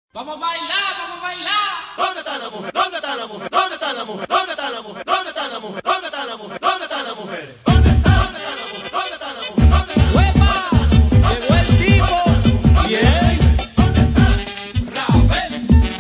Vamos a bailar, vamos a bailar. ¿Dónde está la mujer? ¿Dónde está la mujer? ¿Dónde está la mujer? ¿Dónde está la mujer? ¿Dónde está la mujer? ¿Dónde está la mujer? ¿Dónde está la mujer? ¿Dónde está la mujer? ¿Dónde está la mujer? ¿Dónde está la mujer? ¡Huepa! Llegó el tipo. ¿Quién? ¿Dónde está? Ravel.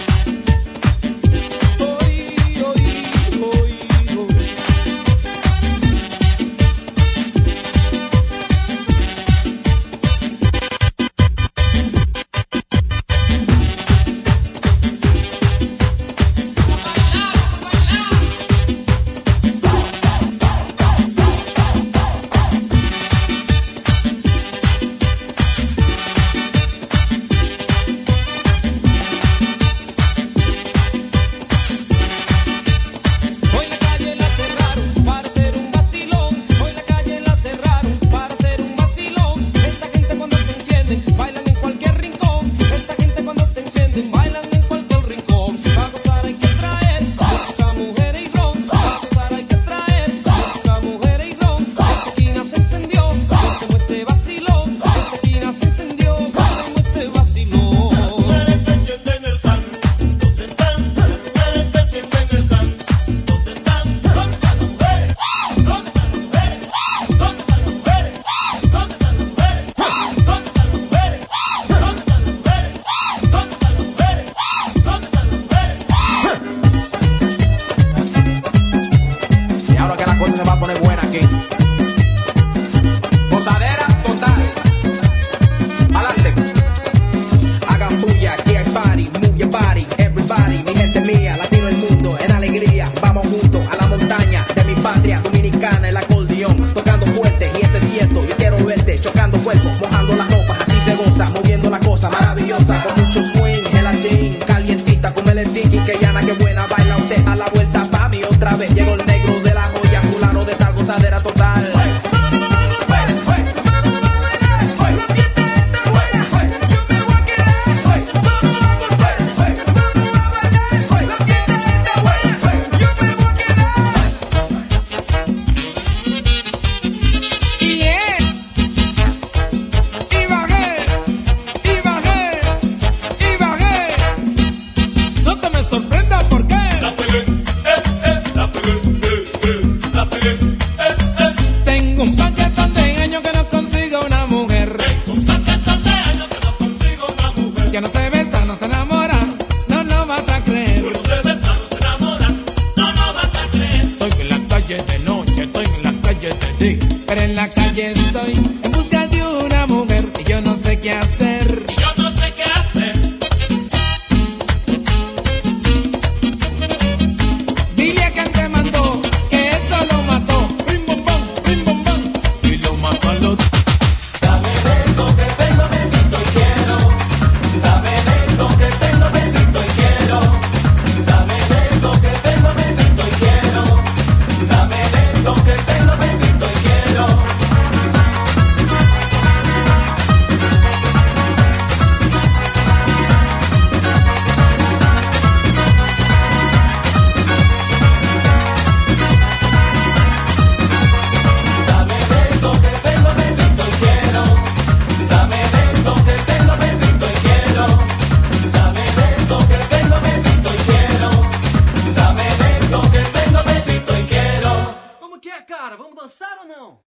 Bailan en cualquier rincón, esta gente cuando se enciende, bailan en cualquier rincón. Para gozar hay que traer música, mujeres y ron. Para gozar hay que traer música, mujeres y ron. Esta esquina se encendió, hacemos este vacilón. Esta esquina se encendió, hacemos este vacilón. Las mujeres que encienden el can, ¿dónde están? Las mujeres que encienden el can, ¿dónde están? ¿Dónde están las mujeres? ¿Dónde están las mujeres? ¿Dónde están las mujeres? ¿Dónde están las mujeres? Ahora que la cosa se va a poner buena aquí. Gozadera total. Adelante. Hagan bulla, aquí hay party, move your body, everybody. Mi gente mía, latino el mundo, en alegría. Vamos juntos a la montaña de mi patria dominicana, el acordeón, tocando fuerte, y esto es cierto, yo quiero verte, chocando cuerpos, mojando las ropas, así se goza, moviendo la cosa maravillosa, con mucho swing, gelatín, calientita, como el tiki, que llana, que buena, baila usted a la vuelta pa' mí otra vez, llegó el negro de la joya, fulano de esta gozadera total. No te me sorprendas.